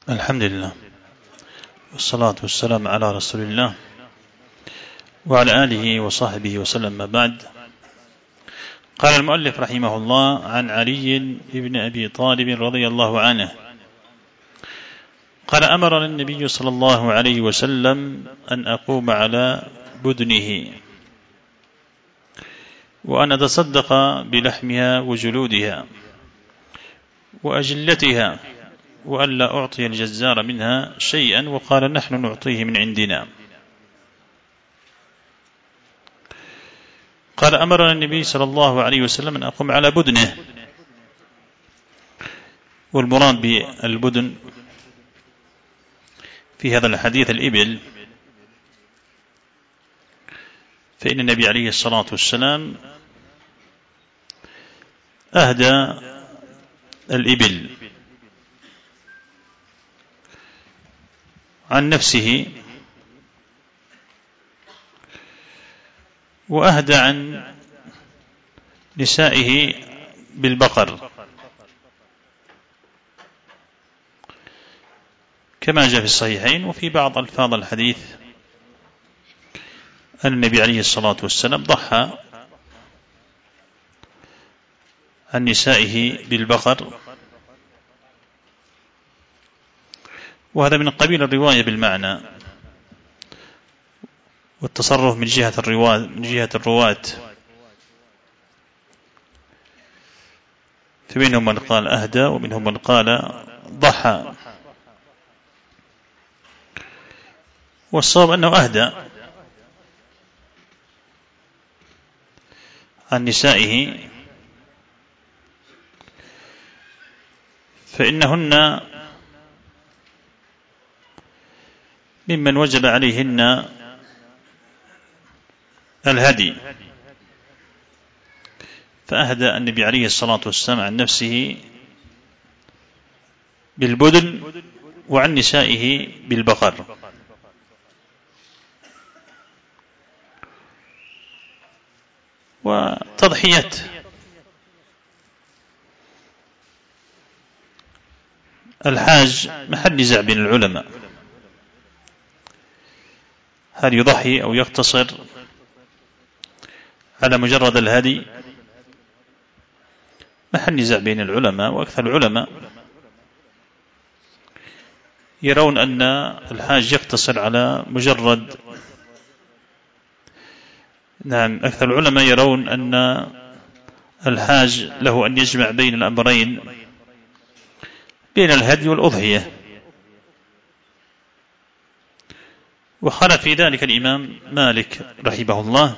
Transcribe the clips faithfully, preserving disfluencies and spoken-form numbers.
الحمد لله والصلاة والسلام على رسول الله وعلى آله وصحبه وسلم. ما بعد، قال المؤلف رحمه الله: عن علي بن أبي طالب رضي الله عنه قال: أمرني النبي صلى الله عليه وسلم أن أقوم على بدنه وأن أتصدق بلحمها وجلودها وأجلتها وأن لا أعطي الجزار منها شيئا، وقال: نحن نعطيه من عندنا. قال: أمرنا النبي صلى الله عليه وسلم أن أقوم على بدنه، والمراد بالبدن في هذا الحديث الإبل، فإن النبي عليه الصلاة والسلام أهدى الإبل عن نفسه وأهدى عن نسائه بالبقر، كما جاء في الصحيحين. وفي بعض ألفاظ الحديث أن النبي عليه الصلاة والسلام ضحى عن نسائه بالبقر، وهذا من قبيل الرواية بالمعنى والتصرف من جهة الرواة من جهة الرواة فمنهم من قال أهدى ومنهم من قال ضحى، والصواب أنه أهدى عن نسائه، فإنهن ممن وجب عليهن الهدي، فأهدى النبي عليه الصلاة والسلام عن نفسه بالبدن وعن نسائه بالبقر. وتضحية الحاج محل نزاع بين العلماء، هل يضحي أو يقتصر على مجرد الهدي؟ محل نزاع بين العلماء، وأكثر العلماء يرون أن الحاج يقتصر على مجرد نعم أكثر العلماء يرون أن الحاج له أن يجمع بين الأمرين، بين الهدي والأضحية. وخالف في ذلك الإمام مالك رحمه الله،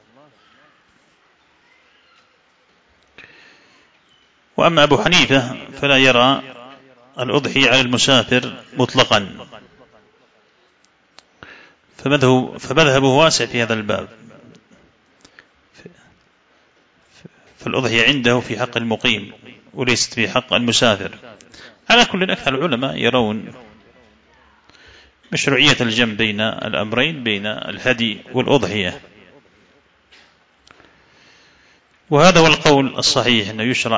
وأما أبو حنيفة فلا يرى الأضحية على المسافر مطلقا، فمذهبه واسع في هذا الباب، فالأضحية عنده في حق المقيم وليست في حق المسافر. على كل، أكثر العلماء يرون مشروعية الجمع بين الأمرين، بين الهدي والأضحية، وهذا هو القول الصحيح، أنه يشرع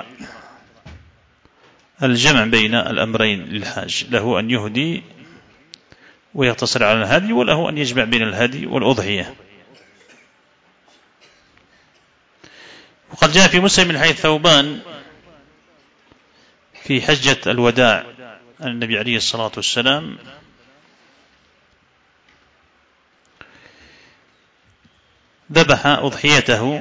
الجمع بين الأمرين للحاج، له أن يهدي ويقتصر على الهدي، وله أن يجمع بين الهدي والأضحية. وقد جاء في مسلم من حديث ثوبان في حجة الوداع أن النبي عليه الصلاة والسلام ذبح أضحيته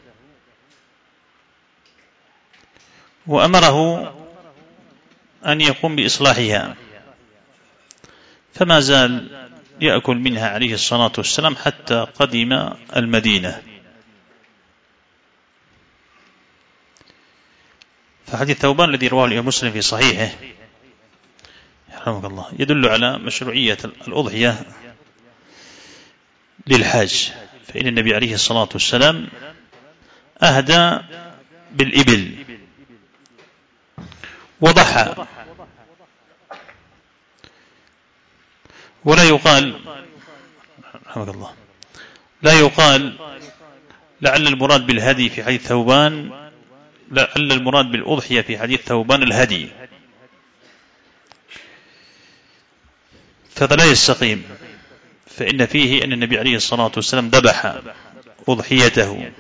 وأمره أن يقوم بإصلاحها، فما زال يأكل منها عليه الصلاة والسلام حتى قدم المدينة. فحديث ثوبان الذي رواه الإمام مسلم في صحيحه رحمه الله يدل على مشروعية الأضحية للحاج، فإن النبي عليه الصلاة والسلام أهدى بالإبل وضحى. ولا يقال رحمه الله لا يقال لعل المراد بالهدي في حديث ثوبان، لعل المراد بالأضحية في حديث ثوبان الهدي، فهذا لا يستقيم، فإن فيه أن النبي عليه الصلاة والسلام ذبح أضحيته،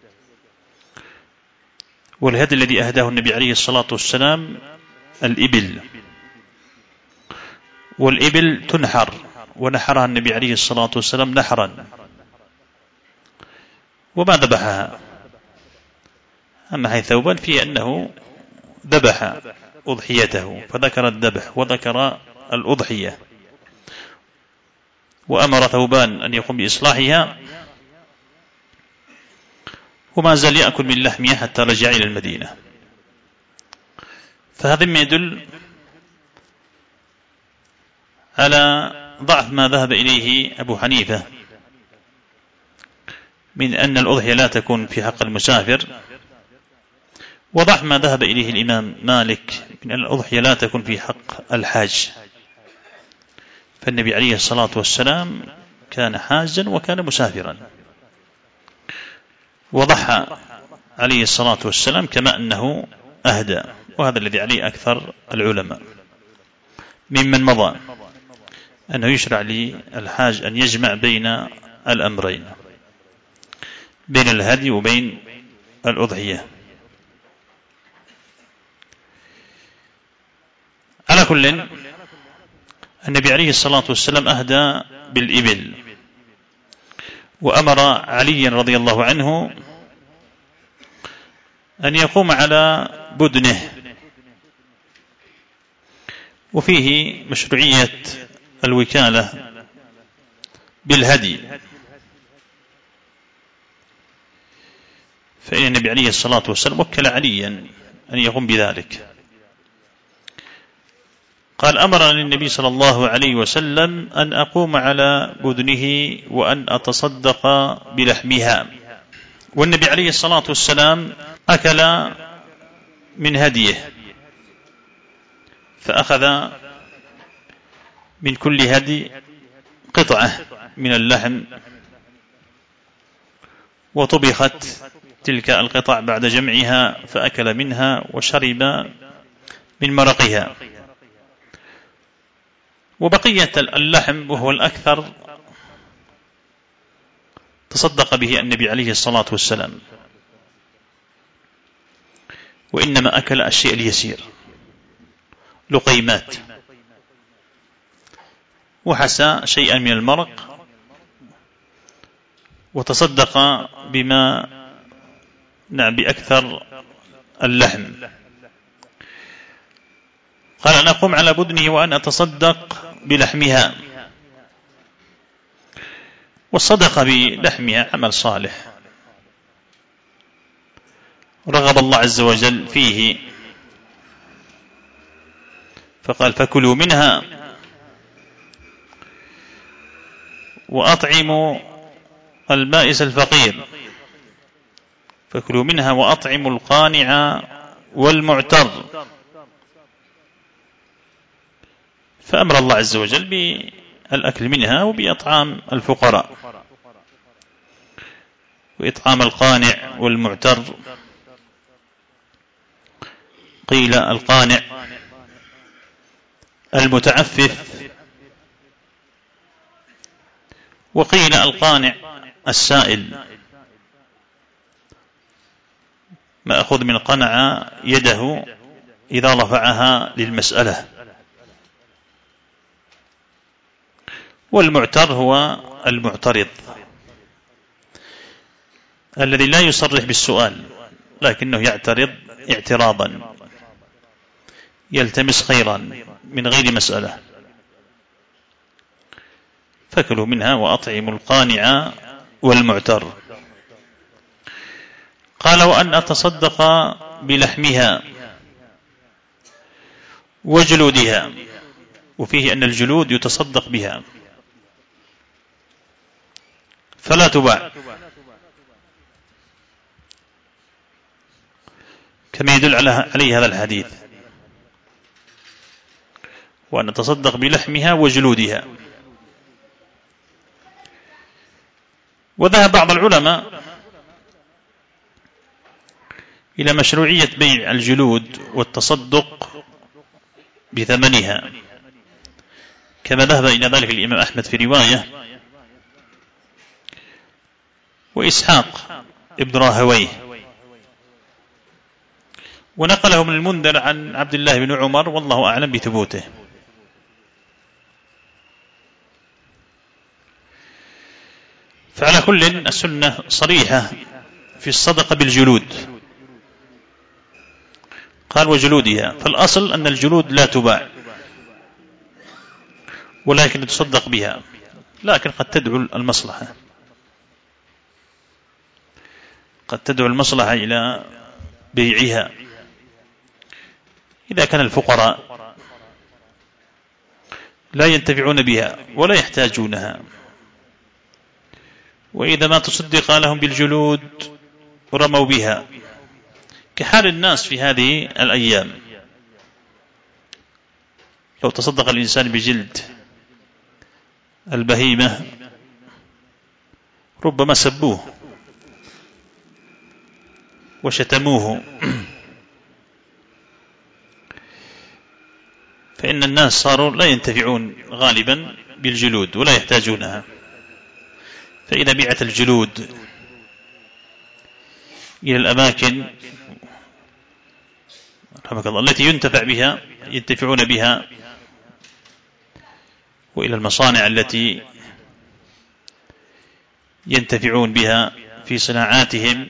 والهدي الذي أهداه النبي عليه الصلاة والسلام الإبل، والإبل تنحر، ونحرها النبي عليه الصلاة والسلام نحرا، وما ذبحها. أما حيث ثوبان فيه أنه ذبح أضحيته، فذكر الذبح وذكر الأضحية، وأمر ثوبان أن يقوم بإصلاحها، وما زال يأكل من لحمها حتى رجع إلى المدينة. فهذا ما يدل على ضعف ما ذهب إليه أبو حنيفة من أن الأضحية لا تكون في حق المسافر، وضعف ما ذهب إليه الإمام مالك من أن الأضحية لا تكون في حق الحاج، فالنبي عليه الصلاة والسلام كان حاجا وكان مسافرا، وضحى عليه الصلاة والسلام كما أنه أهدى، وهذا الذي عليه أكثر العلماء ممن مضى، أنه يشرع للحاج أن يجمع بين الأمرين، بين الهدي وبين الأضحية. على كل، النبي عليه الصلاة والسلام أهدى بالإبل، وأمر علي رضي الله عنه أن يقوم على بدنه، وفيه مشروعية الوكالة بالهدي، فإن النبي عليه الصلاة والسلام وكل عليا أن يقوم بذلك. قال: أمرني النبي صلى الله عليه وسلم أن أقوم على بدنه وأن أتصدق بلحمها. والنبي عليه الصلاة والسلام أكل من هديه، فأخذ من كل هدي قطعة من اللحم، وطبخت تلك القطع بعد جمعها، فأكل منها وشرب من مرقها، وبقية اللحم وهو الأكثر تصدق به النبي عليه الصلاة والسلام، وإنما أكل الشيء اليسير، لقيمات، وحسى شيئا من المرق، وتصدق بما نعم بأكثر اللحم. قال: أن أقوم على بدنه وأن أتصدق بلحمها. والصدقة بلحمها عمل صالح رغب الله عز وجل فيه، فقال: فكلوا منها وأطعموا البائس الفقير، فكلوا منها وأطعموا القانع والمعتر. فأمر الله عز وجل بالأكل منها وبإطعام الفقراء، وإطعام القانع والمعتر. قيل القانع المتعفف، وقيل القانع السائل، مأخوذ من قنع يده إذا رفعها للمسألة. والمعتر هو المعترض الذي لا يصرح بالسؤال، لكنه يعترض اعتراضا، يلتمس خيرا من غير مسألة. فكلوا منها وأطعموا القانع والمعتر. قال: وأن أتصدق بلحمها وجلودها، وفيه أن الجلود يتصدق بها فلا تباع، كما يدل عليه هذا الحديث، وأن نتصدق بلحمها وجلودها. وذهب بعض العلماء إلى مشروعية بيع الجلود والتصدق بثمنها، كما ذهب إلى ذلك الإمام أحمد في رواية، وإسحاق ابن راهويه، ونقله من المنذر عن عبد الله بن عمر، والله أعلم بثبوته. فعلى كل السنة صريحة في الصدقة بالجلود، قال وجلودها، فالأصل أن الجلود لا تباع ولكن تصدق بها، لكن قد تدعو المصلحة قد تدعو المصلحة إلى بيعها إذا كان الفقراء لا ينتفعون بها ولا يحتاجونها، وإذا ما تصدق لهم بالجلود رموا بها، كحال الناس في هذه الأيام. لو تصدق الإنسان بجلد البهيمة ربما سبوه وشتموه، فإن الناس صاروا لا ينتفعون غالبا بالجلود ولا يحتاجونها. فإذا بيعت الجلود إلى الأماكن رحمك الله التي ينتفع بها ينتفعون بها، وإلى المصانع التي ينتفعون بها في صناعاتهم،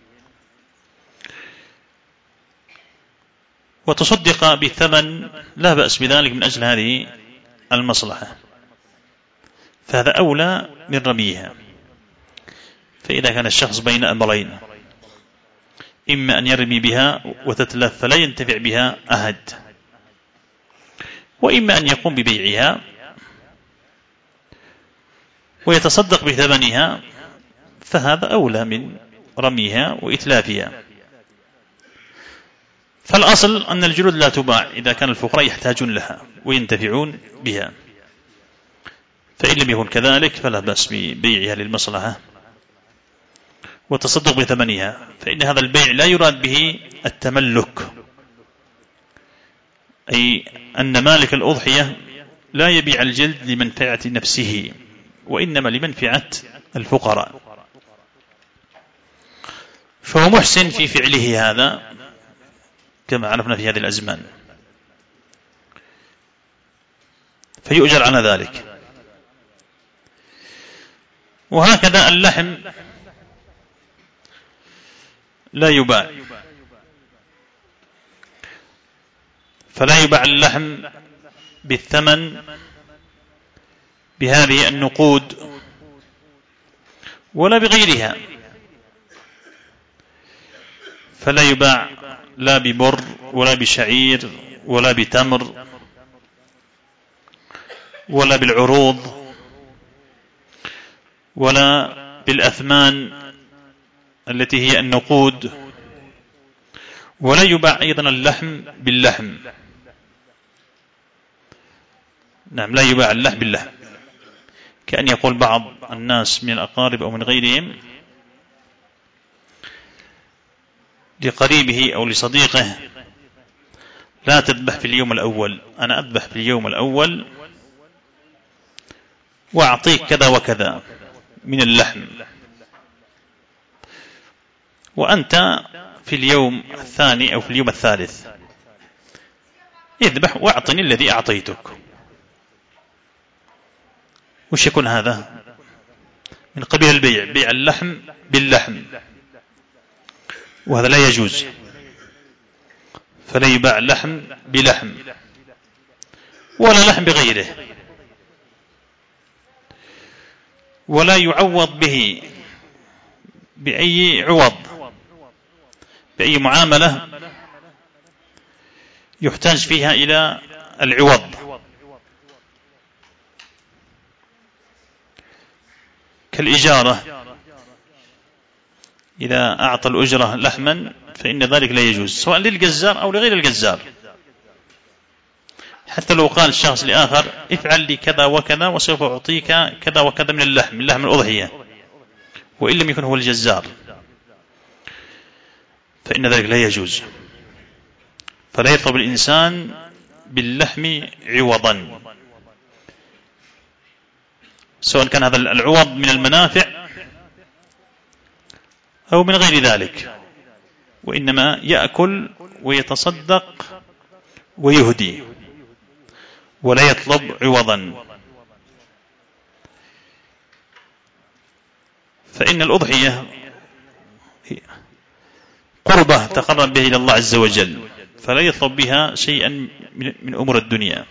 وتصدق بالثمن لا بأس بذلك من أجل هذه المصلحة، فهذا أولى من رميها. فإذا كان الشخص بين أمرين، إما أن يرمي بها وتتلف فلا ينتفع بها أحد، وإما أن يقوم ببيعها ويتصدق بثمنها، فهذا أولى من رميها وإتلافها. فالأصل أن الجلود لا تباع إذا كان الفقراء يحتاجون لها وينتفعون بها، فإن لم يكن كذلك فلا بأس ببيعها للمصلحة وتصدق بثمنها، فإن هذا البيع لا يراد به التملك، أي أن مالك الأضحية لا يبيع الجلد لمنفعة نفسه، وإنما لمنفعة الفقراء، فهو محسن في فعله هذا كما عرفنا في هذه الأزمان، فيؤجر على ذلك. وهكذا اللحم لا يباع، فلا يباع اللحم بالثمن بهذه النقود ولا بغيرها، فلا يباع لا ببر ولا بشعير ولا بتمر ولا بالعروض ولا بالأثمان التي هي النقود، ولا يباع أيضا اللحم باللحم. نعم، لا يباع اللحم باللحم، كأن يقول بعض الناس من الأقارب أو من غيرهم لقريبه أو لصديقه لا تذبح في اليوم الأول، أنا أذبح في اليوم الأول وأعطيك كذا وكذا من اللحم، وأنت في اليوم الثاني أو في اليوم الثالث اذبح وأعطني الذي أعطيتك. وش يكون هذا؟ من قبيل البيع، بيع اللحم باللحم، وهذا لا يجوز، فلا يباع لحم بلحم ولا لحم بغيره، ولا يعوض به بأي عوض، بأي معاملة يحتاج فيها إلى العوض، كالإجارة، إذا أعطى الأجرة لحما فإن ذلك لا يجوز، سواء للجزار أو لغير الجزار. حتى لو قال الشخص لآخر افعل لي كذا وكذا وسوف أعطيك كذا وكذا من اللحم، من لحم الأضحية، وإن لم يكن هو الجزار، فإن ذلك لا يجوز. فلا يطلب الإنسان باللحم عوضا، سواء كان هذا العوض من المنافع أو من غير ذلك، وإنما يأكل ويتصدق ويهدي ولا يطلب عوضا. فإن الأضحية قربة تقرب به إلى الله عز وجل، فلا يطلب بها شيئا من أمور الدنيا،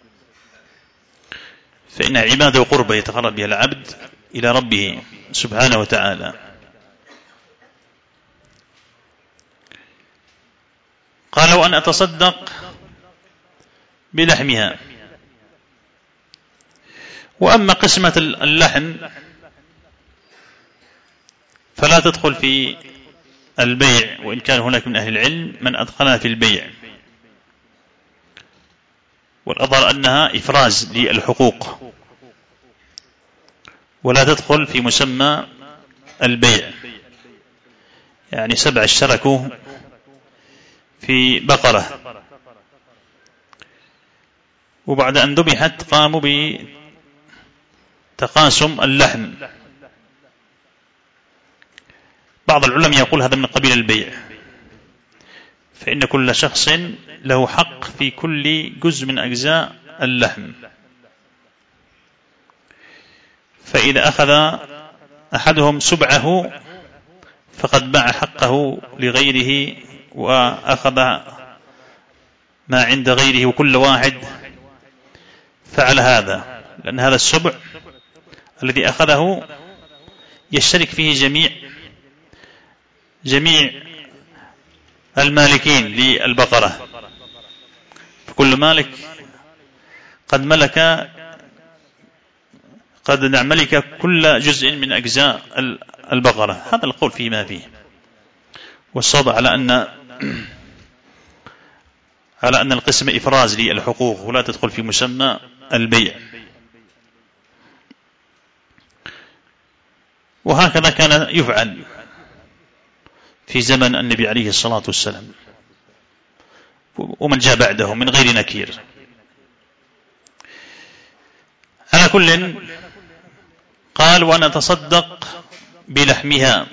فإن عبادة وقربة يتقرب بها العبد إلى ربه سبحانه وتعالى. قال: وأن أتصدق بلحمها. وأما قسمة اللحم فلا تدخل في البيع، وإن كان هناك من أهل العلم من أدخلها في البيع، والأظهر أنها إفراز للحقوق ولا تدخل في مسمى البيع. يعني سبع اشتركوا في بقرة، وبعد أن ذبحت قاموا بتقاسم اللحم. بعض العلماء يقول هذا من قبيل البيع، فإن كل شخص له حق في كل جزء من أجزاء اللحم، فإذا أخذ أحدهم سبعه فقد باع حقه لغيره وأخذ ما عند غيره، وكل واحد فعل هذا، لأن هذا السبع الذي أخذه يشترك فيه جميع جميع المالكين للبقرة، فكل مالك قد ملك قد ملك كل جزء من أجزاء البقرة. هذا القول فيه ما فيه، والصواب على أن على أن القسم إفراز للحقوق ولا تدخل في مسمى البيع. وهكذا كان يفعل في زمن النبي عليه الصلاة والسلام ومن جاء بعده من غير نكير. على كل قال: وأنا أتصدق بلحمها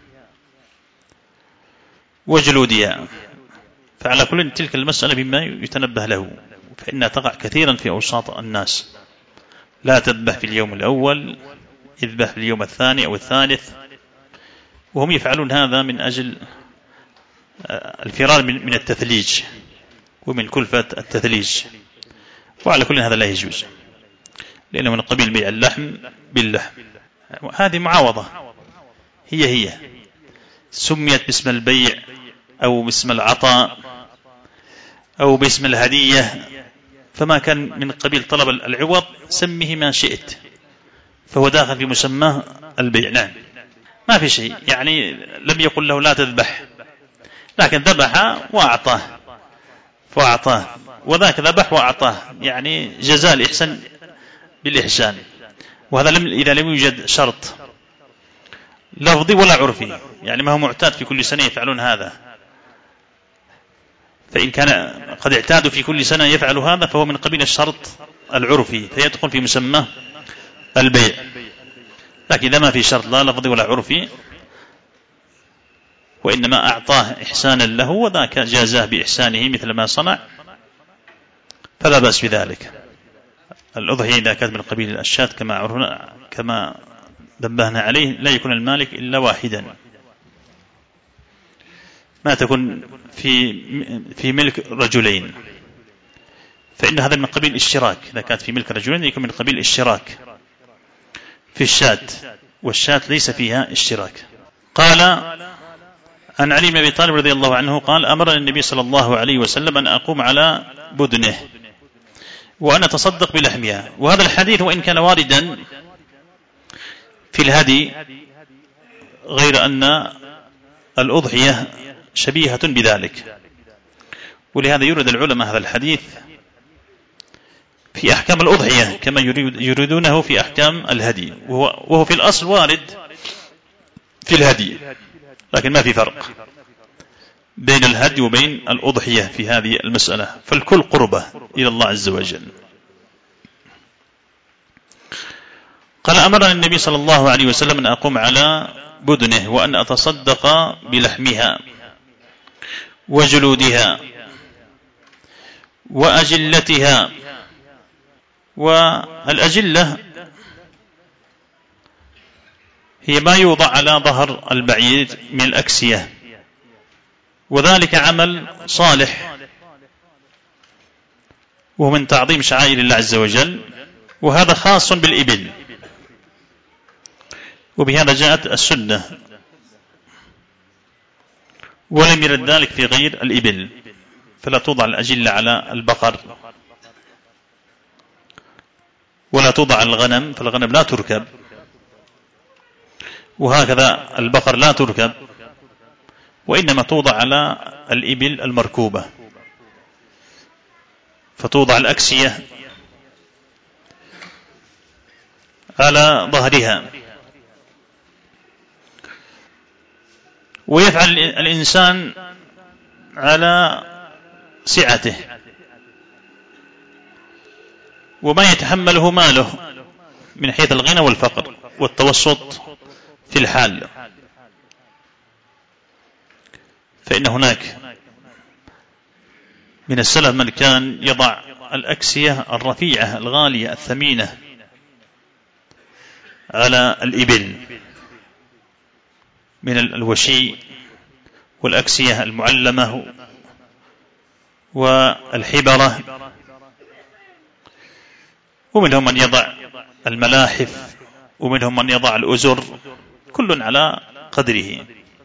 وجلودها. فعلى كل تلك المسألة بما يتنبه له، فإنها تقع كثيرا في أوساط الناس. لا تذبح في اليوم الأول، يذبح في اليوم الثاني أو الثالث، وهم يفعلون هذا من أجل الفرار من التثليج ومن كلفة التثليج. وعلى كل هذا لا يجوز، لأنه من قبيل بيع اللحم باللحم. هذه معاوضة، هي هي سميت باسم البيع أو باسم العطاء أو باسم الهدية، فما كان من قبيل طلب العوض سمه ما شئت، فهو داخل في مسمى البيع. نعم، ما في شيء، يعني لم يقل له لا تذبح، لكن ذبح وأعطاه فأعطاه، وذاك ذبح وأعطاه، يعني جزاء الإحسان بالإحسان. وهذا لم إذا لم يوجد شرط لفظي ولا عرفي، يعني ما هو معتاد في كل سنة يفعلون هذا، فإن كان قد اعتادوا في كل سنة يفعل هذا فهو من قبيل الشرط العرفي فيدخل في مسمى البيع. لكن إذا ما في شرط لا لفظي ولا عرفي وإنما أعطاه إحسانا له وذاك جازاه بإحسانه مثل ما صنع فلا بأس بذلك. الأضحية إذا كانت من قبيل الشاة كما عرفنا كما نبهنا عليه لا يكون المالك إلا واحدا، ما تكون في في ملك رجلين، فإن هذا من قبيل الاشتراك. إذا كانت في ملك رجلين يكون من قبيل الاشتراك في الشاة، والشاة ليس فيها اشتراك. قال عن علي بن أبي طالب رضي الله عنه قال: أمرني النبي صلى الله عليه وسلم أن أقوم على بدنه وأنا أتصدق بلحمها. وهذا الحديث وإن كان واردا في الهدي، غير أن الأضحية شبيهة بذلك، ولهذا يرد العلماء هذا الحديث في أحكام الأضحية كما يريدونه في أحكام الهدي، وهو, وهو في الأصل وارد في الهدي، لكن ما في فرق بين الهدي وبين الأضحية في هذه المسألة، فالكل قربة إلى الله عز وجل. قال أمرني النبي صلى الله عليه وسلم أن أقوم على بدنه وأن أتصدق بلحمها وجلودها وأجلتها. والأجلة هي ما يوضع على ظهر البعير من الأكسية، وذلك عمل صالح ومن تعظيم شعائر الله عز وجل، وهذا خاص بالإبل، وبهذا جاءت السنة، ولم يرد ذلك في غير الإبل، فلا توضع الأجلة على البقر ولا توضع على الغنم، فالغنم لا تركب، وهكذا البقر لا تركب، وإنما توضع على الإبل المركوبة، فتوضع الأكسية على ظهرها. ويفعل الإنسان على سعته وما يتحمله ماله من حيث الغنى والفقر والتوسط في الحال، فإن هناك من السلف من كان يضع الأكسية الرفيعة الغالية الثمينة على الإبل من الوشي والأكسية المعلمة والحبرة، ومنهم من يضع الملاحف، ومنهم من يضع الأزر، كل على قدره.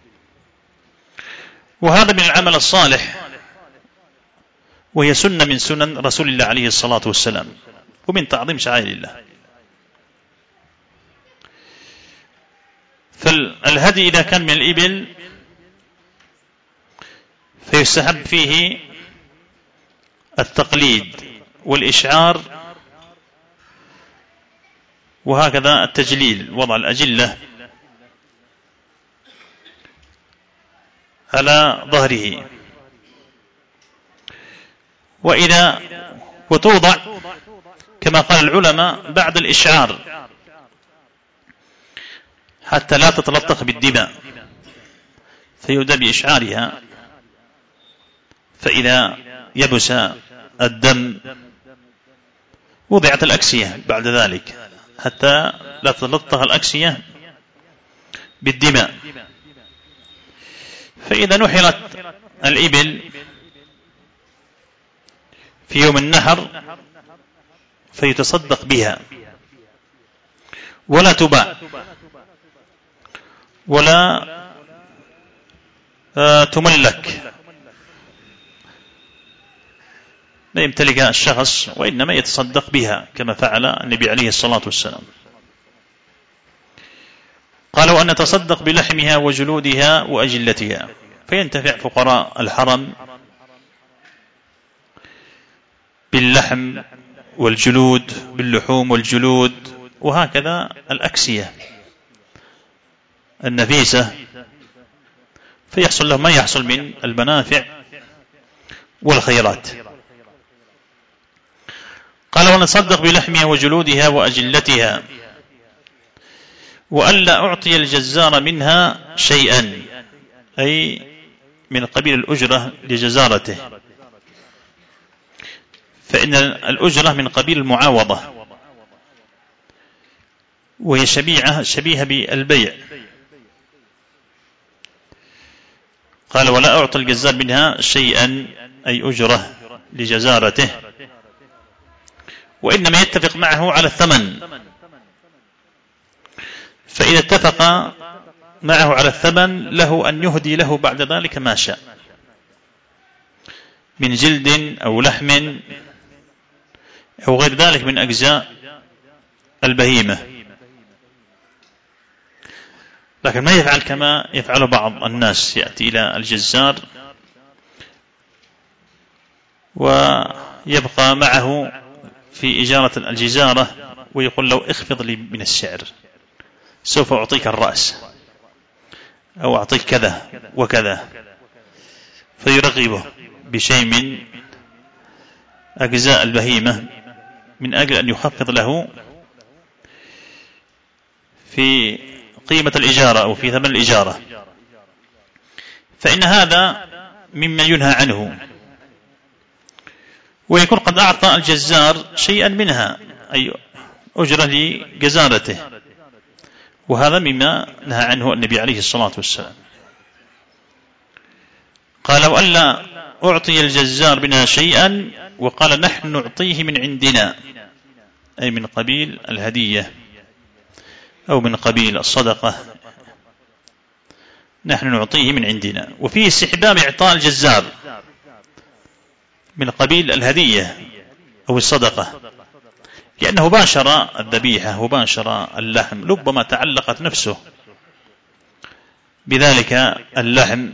وهذا من العمل الصالح، وهي سنة من سنن رسول الله عليه الصلاة والسلام، ومن تعظيم شعائر الله. فالهدي إذا كان من الإبل فيستحب فيه التقليد والإشعار، وهكذا التجليل، وضع الأجلة على ظهره. وإذا وتوضع كما قال العلماء بعد الإشعار حتى لا تتلطخ بالدماء، فيبدأ بإشعارها، فإذا يبس الدم وضعت الأكسية بعد ذلك حتى لا تتلطخ الأكسية بالدماء. فإذا نحرت الإبل في يوم النحر فيتصدق بها، ولا تباع ولا تملك، لا يمتلكها الشخص، وإنما يتصدق بها كما فعل النبي عليه الصلاة والسلام. قال وأن نتصدق بلحمها وجلودها وأجلتها، فينتفع فقراء الحرم باللحم والجلود، باللحوم والجلود، وهكذا الأكسية النفيسة، فيحصل لهم ما يحصل من المنافع والخيرات. قال ونتصدق بلحمها وجلودها وأجلتها، وألا أعطي الجزار منها شيئا، أي من قبيل الأجرة لجزارته، فإن الأجرة من قبيل المعاوضة، وهي شبيهة شبيهة بالبيع. قال ولا أعطي الجزار منها شيئا، أي أجرة لجزارته، وإنما يتفق معه على الثمن، فإذا اتفق معه على الثمن له أن يهدي له بعد ذلك ما شاء من جلد أو لحم أو غير ذلك من أجزاء البهيمة، لكن ما يفعل كما يفعل بعض الناس، يأتي إلى الجزار ويبقى معه في إجارة الجزارة ويقول له اخفض لي من السعر، سوف أعطيك الرأس أو أعطيك كذا وكذا، فيرغبه بشيء من أجزاء البهيمة من أجل أن يخفض له في قيمة الإجارة أو في ثمن الإجارة، فإن هذا مما ينهى عنه، ويكون قد أعطى الجزار شيئا منها أي أجرة لجزارته، وهذا مما نهى عنه النبي عليه الصلاة والسلام. قال: وألا أعطي الجزار منها شيئا، وقال: نحن نعطيه من عندنا، أي من قبيل الهدية أو من قبيل الصدقة، نحن نعطيه من عندنا. وفيه استحباب إعطاء الجزار من قبيل الهدية أو الصدقة، لأنه باشر الذبيحة وباشر اللحم، ربما تعلقت نفسه بذلك اللحم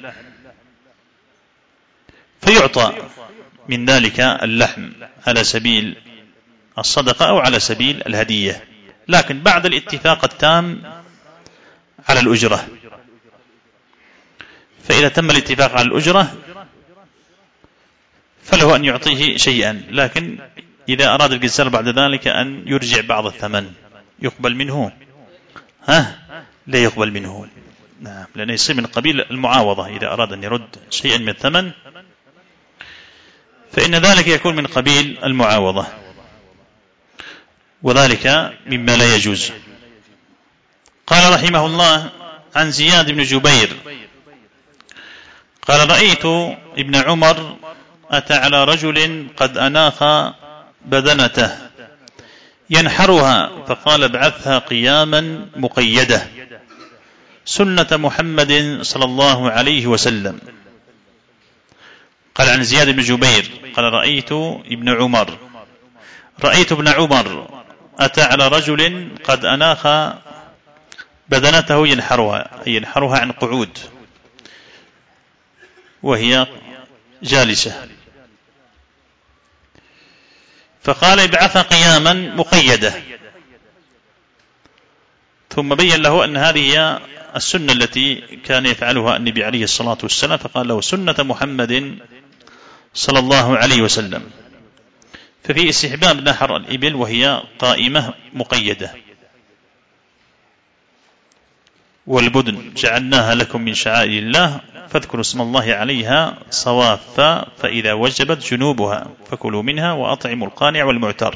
فيعطى من ذلك اللحم على سبيل الصدقة أو على سبيل الهدية، لكن بعد الاتفاق التام على الأجرة. فإذا تم الاتفاق على الأجرة فله أن يعطيه شيئا، لكن إذا أراد الجزار بعد ذلك أن يرجع بعض الثمن يقبل منه، ها لا يقبل منه، نعم، لأنه يصير من قبيل المعاوضة. إذا أراد أن يرد شيئا من الثمن فإن ذلك يكون من قبيل المعاوضة، وذلك مما لا يجوز. قال رحمه الله عن زياد بن جبير قال: رأيت ابن عمر أتى على رجل قد أناخ بدنته ينحرها، فقال: ابعثها قياما مقيدة سنة محمد صلى الله عليه وسلم. قال عن زياد بن جبير قال: رأيت ابن عمر رأيت ابن عمر أتى على رجل قد أناخ بدنته ينحرها، أي ينحرها عن قعود وهي جالسة، فقال: ابعثها قياما مقيدة، ثم بين له أن هذه هي السنة التي كان يفعلها النبي عليه الصلاة والسلام، فقال له: سنة محمد صلى الله عليه وسلم. ففي استحباب نحر الإبل وهي قائمة مقيدة. والبدن جعلناها لكم من شعائر الله فاذكروا اسم الله عليها صواف، فإذا وجبت جنوبها فكلوا منها وأطعموا القانع والمعتر.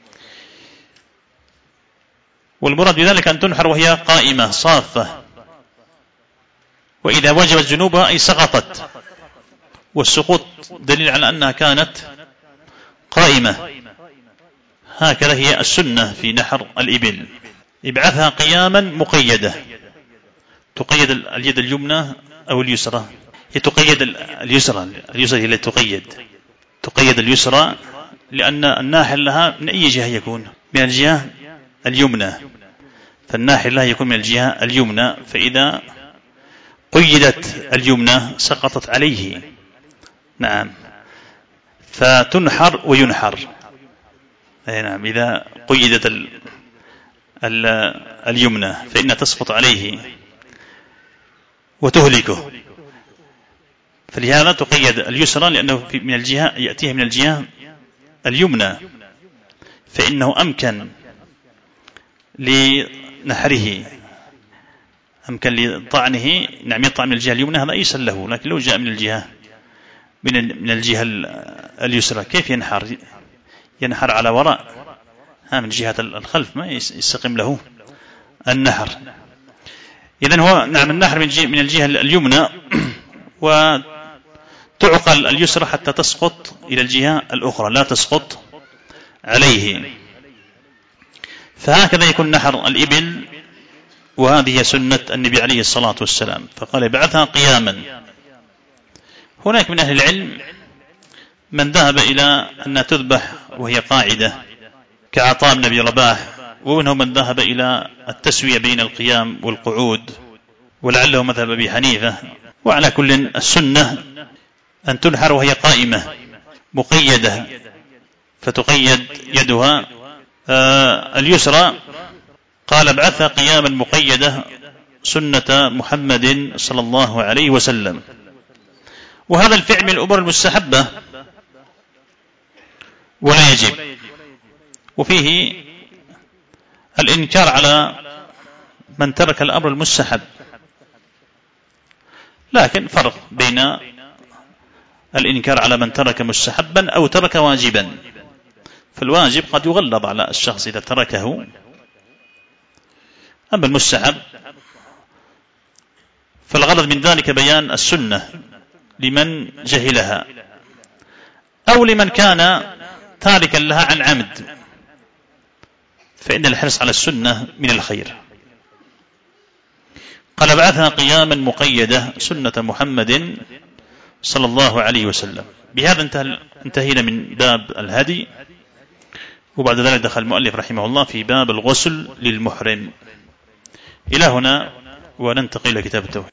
والمراد بذلك أن تنحر وهي قائمة صافة، وإذا وجبت جنوبها أي سقطت، والسقوط دليل على أنها كانت قائمة. هكذا هي السنة في نحر الإبل. ابعثها قياما مقيدة، تقيد اليد اليمنى أو اليسرى، هي تقيد اليسرى، اليسرى هي التي تقيد تقيد اليسرى، لأن الناحر لها من أي جهة يكون؟ من الجهة اليمنى، فالناحر لها يكون من الجهة اليمنى، فإذا قيدت اليمنى سقطت عليه، نعم، فتنحر وينحر، أي نعم، إذا قيدت ال ال اليمنى فإنها تسقط عليه وتهلكه، فلهذا تقيد اليسرى، لأنه من الجهة يأتيها من الجهة اليمنى، فإنه أمكن لنحره، أمكن لطعنه، نعم، يطعن من الجهة اليمنى هذا أيسر له، لكن لو جاء من الجهة من الجهة اليسرى كيف ينحر؟ ينحر على وراء، ها، من جهة الخلف ما يستقيم له النحر. إذن هو نعم النحر من الجهة اليمنى، وتعقل اليسرى حتى تسقط إلى الجهة الأخرى، لا تسقط عليه. فهكذا يكون نحر الإبل، وهذه سنة النبي عليه الصلاة والسلام. فقال: ابعثها قياما. هناك من أهل العلم من ذهب إلى أنها تذبح وهي قاعدة كعطاء بن أبي رباح، ومنهم من ذهب إلى التسوية بين القيام والقعود، ولعله مذهب أبي حنيفة. وعلى كل السنة أن تنحر وهي قائمة مقيدة، فتقيد يدها آه اليسرى. قال: ابعثها قياما مقيدة سنة محمد صلى الله عليه وسلم. وهذا الفعل من الأمور المستحبة ولا يجب، وفيه الإنكار على من ترك الأمر المستحب، لكن فرق بين الإنكار على من ترك مستحبا أو ترك واجبا. فالواجب قد يغلظ على الشخص إذا تركه، أما المستحب فالغرض من ذلك بيان السنة لمن جهلها أو لمن كان تاركا لها عن عمد، فإن الحرص على السنة من الخير. قال بعثها قياما مقيدة سنة محمد صلى الله عليه وسلم. بهذا انتهينا من باب الهدي، وبعد ذلك دخل المؤلف رحمه الله في باب الغسل للمحرم. إلى هنا وننتقل إلى كتاب التوحيد.